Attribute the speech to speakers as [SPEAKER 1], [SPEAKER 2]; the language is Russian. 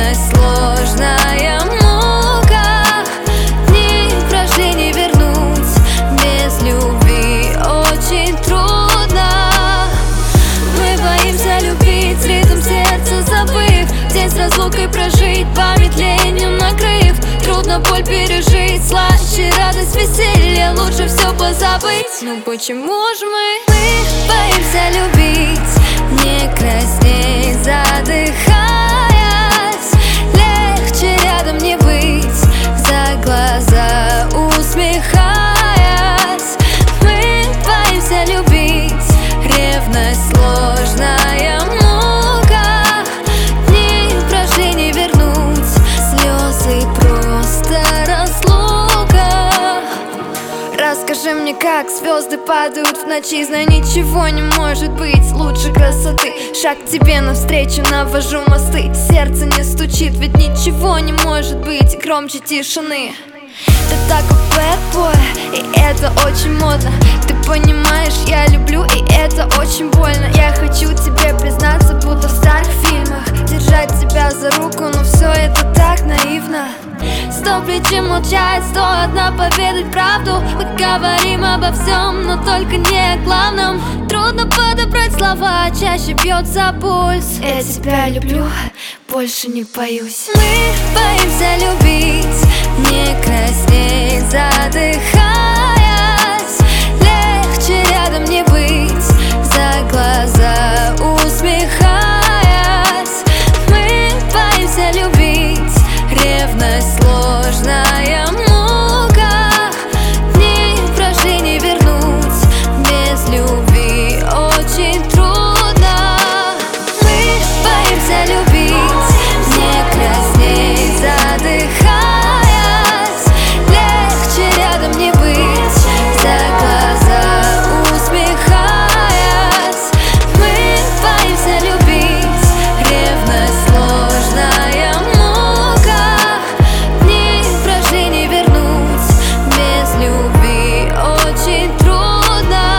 [SPEAKER 1] Ревность сложная мука, дни прошли не вернуть, без любви очень трудно. Мы боимся любить, ритм сердца забыв, день с разлукой прожить, память ленью накрыв. Трудно боль пережить, слаще радость, веселье, лучше все позабыть. Ну почему же мы боимся любить, не краснеть, задыхаясь? Легче рядом не быть, за глаза усмехаясь. Мы боимся любить, ревность сложная мука, дни прошли не вернуть, слезы просто разлука. Расскажи мне, как звезды падают в ночи, знай, ничего не может быть лучше красоты. Шаг к тебе навстречу, навожу мосты, сердце не стучит, ведь ничего не может быть громче тишины. Ты такой bad boy, и это очень модно. Ты понимаешь, я люблю, и это очень больно. Я хочу тебе признаться, будто в старых фильмах, держать тебя за руку, но все это так наивно. 100 причин молчать, 101 поведать правду. Мы говорим обо всем, но только не о главном. Трудно подобрать слова, чаще бьется пульс. Я тебя люблю, больше не боюсь. Мы боимся любить, не краснеть, задыхаясь. Легче рядом не быть, за глаза усмехаясь. Мы боимся любить, ревность сложная мука, дни прошли не вернуть, без любви очень трудно. Мы боимся любить, не краснеть, задыхаясь. Легче рядом не быть, за глаза усмехаясь. Мы боимся любить, ревность сложная мука, дни прошли не вернуть, без любви очень трудно.